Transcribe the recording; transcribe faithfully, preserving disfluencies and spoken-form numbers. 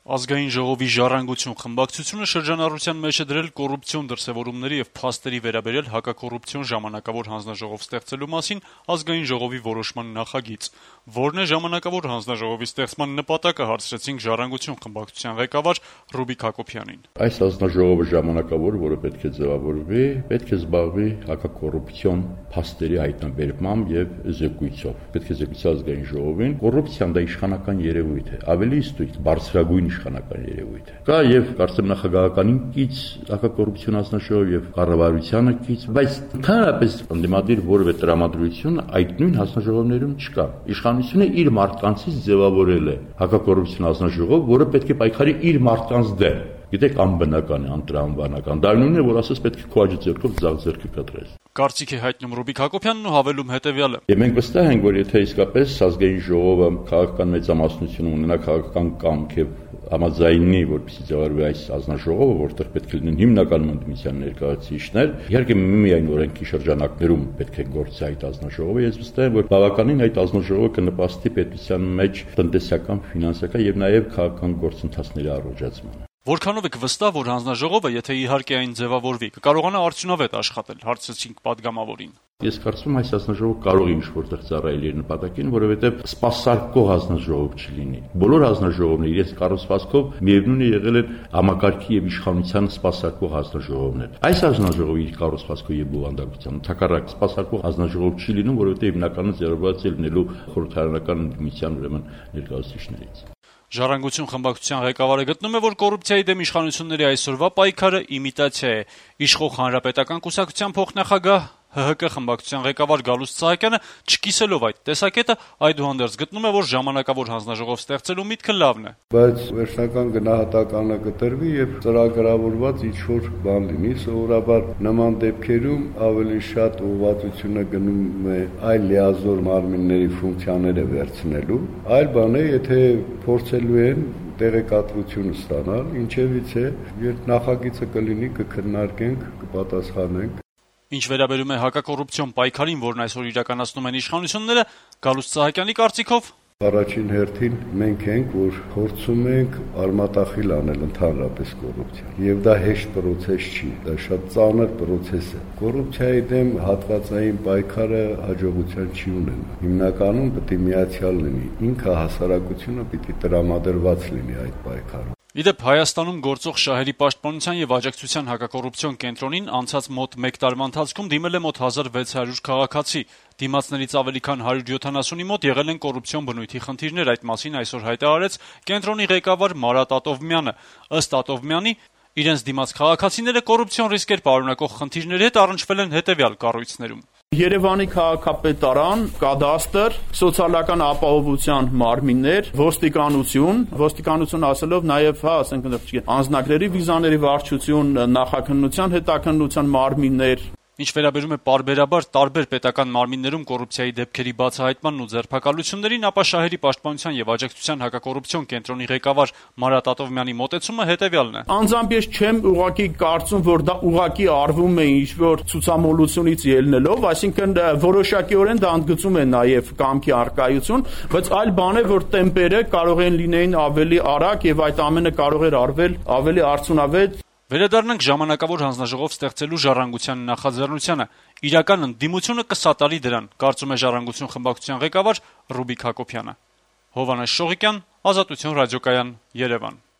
Ազգային ժողովի ժառանգություն խմբակցությունը շրջանառության մեջ է դրել կոռուպցիոն դրսևորումների եւ փաստերի վերաբերյալ հակակոռուպցիոն ժամանակավոր հանձնաժողով ստեղծելու մասին ազգային ժողովի որոշման նախագիծ, որն է ժամանակավոր հանձնաժողովի ստեղծման նպատակը, հարցրեցինք ժառանգություն խմբակցության ղեկավար Ռուբիկ Հակոբյանին։ Այս հանձնաժողովը ժամանակավոր, որը պետք է ձևավորվի, պետք է զբաղվի հակակոռուպցիոն փաստերի հայտնաբերմամբ եւ զեկույցով։ Պետք է զեկույցի ազգային ժողովին, կոռուպցիան դա իշխանական երևույթ է, ավելի ստույգ բարձրագույն իշխանական երևույթ է։ Կա եւ կարծեմ նախագահականին կից հակակոռուպցիոն հանձնաժողով եւ կառավարությանը կից, բայց ընդհանրապես ընդդիմադիր որևէ տրամադրություն այդ նույն հանձնաժողովներում չկա։ Իշխանությունը իր մարդկանցից ձևավորել է հակակոռուպցիոն հանձնաժողով, որը պետք է պայքարի իր մարդկանց դեմ։ Գիտեք, անբնական է, անտրամաբանական։ Դա նույնն է, որ ասես պետք է քո աջ ձեռքով ձախ ձեռքը կտրես։ Կարծիք է հայտնում Ռուբիկ Հակոբյանն ու հավելում հետեւյալը. Եվ մենք վստահ ենք, որ եթե իսկապես ազգային ժողովը քաղաքական մեծամասնություն ունենա, քաղաքական կամք եւ համաձայնի, որպեսզի ձևավորվի այս հանձնաժողովը, որտեղ պետք է լինեն հիմնական ընդդիմության ներկայացուցիչներ, իհարկե միայն օրենքի շրջանակներում պետք է գործի այդ հանձնաժողովը, ես վստահ եմ, որ բավականին այդ հանձնաժողովը կնպաստի պետության մեջ տնտեսական, ֆինանսական եւ նաեւ քաղաքական գործընթացների առողջացմանը։ Որքանով եք վստահ, որ հանձնաժողովը, եթե իհարկե այն ձևավորվի, կկարողանա արդյունավետ աշխատել, հարցրեցինք падգամավորին։ Ես կարծում եմ, այս հանձնաժողովը կարող է ինչ-որտեղ ծառայել իր նպատակին, որովհետև սպասարկող հանձնաժողով չլինի։ Բոլոր հանձնաժողովները իրենց կառուցվածքով միևնույն է եղել են համակարգի եւ իշխանության սպասարկող հանձնաժողովներ։ Այս հանձնաժողովը իր կառուցվածքով եւ բովանդակությամբ թակարակ սպասարկող հանձնաժողով չի լինում, որովհետև հիմնականում ձեռնված է լինելու խորհրդարանական ընդդիմության ուրեմն ներկայացուցիչներից։ Ժառանգություն խմբակցության ղեկավարը գտնում է, որ կոռուպցիայի դեմ իշխանությունների այսօրվա պայքարը իմիտացիա է։ Իշխող Հանրապետական կուսակցության փոխնախագահ Հ Հ Կ խմբակցության ղեկավար Գալուստ Սահակյանը, չկիսելով այդ տեսակետը, այդուհանդերձ գտնում է, որ ժամանակավոր հանձնաժողով ստեղծելու միտքը լավն է։ Բայց վերջնական գնահատականը կտրվի եւ ծրագրավորված ինչ-որ բան լինի, սովորաբար նման դեպքերում ավելի շատ ուղղվածությունը գնում է այլ լիազոր մարմինների ֆունկցիաները վերցնելու, այլ բան է, եթե փորձելու են տեղեկատվություն ստանալ, ինչևից է, երբ նախագիծը կլինի, կքննարկենք, կպատասխանենք։ Ինչ վերաբերում է հակակոռուպցիոն պայքարին, որն այսօր իրականացնում են իշխանությունները, Գալուստ Սահակյանի կարծիքով Առաջին հերթին մենք ենք, որ փորձում ենք արմատախիլ անել ընդհանրապես կոռուպցիան։ Եվ դա հեշտ process չի, դա շատ ծանր process է։ Կոռուպցիայի դեմ հատվածային պայքարը հաջողության չի ունենա։ Հիմնականում պետք է միացյալ լինի, ինքը հասարակությունը պիտի տրամադրված լինի այդ պայքարում։ Իդեպ Հայաստանում գործող շահերի պաշտպանության եւ աջակցության հակակոռուպցիոն կենտրոնին անցած մոտ մեկ տարվա ընթացքում դիմել է մոտ հազար վեց հարյուր քաղաքացի։ Դիմացներից ավելի քան հարյուր յոթանասունի մոտ եղել են կոռուպցիոն բնույթի խնդիրներ, այդ մասին այսօր հայտարարեց կենտրոնի ղեկավար Մարատ Ատովմյանը։ Ըստ Ատովմյանի, իրենց դիմաց քաղաքացիները կոռուպցիոն ռիսկեր պարունակող խնդիրների հետ առնչվել են հետեւյալ կառույցներում. Երևանի քաղաքապետարան, կադաստր, սոցիալական ապահովության մարմիններ, ոստիկանություն, ոստիկանություն ասելով նաև, հա, ասենք, անձնագրերի վիզաների վարչություն, նախաքննության, հետաքննության մարմիններ։ Ինչ վերաբերում է պարբերաբար տարբեր պետական մարմիններում կոռուպցիայի դեպքերի բացահայտմանն ու ձերբակալություններին, ապա շահերի պաշտպանության եւ աջակցության հակակոռուպցիոն կենտրոնի ղեկավար Մարատ Ատովմյանի մոտեցումը հետեւյալն է. Անձամբ ես չեմ ուղղակի կարծում, որ դա ուղղակի արվում է ինչ-որ ցուցամոլությունից ելնելով, այսինքն որոշակիորեն դա ընդգծում է նաեւ կամքի արկայություն, բայց այլ բան է, որ տեմպերը կարող են լինեին ավելի արագ եւ այդ ամենը կարող էր արվել ավելի արդյունավետ։ Վերադառնանք ժամանակավոր հանձնաժողով ստեղծելու ժառանգության նախաձեռնությանը։ Իրական ընդդիմությունը կսատարի դրան, կարծում է ժառանգություն խմբակցության ղեկավար Ռուբիկ Հակոբյանը։ Հովհաննես Շողիկյան, Ազատություն ռադիոկայան, Երևան։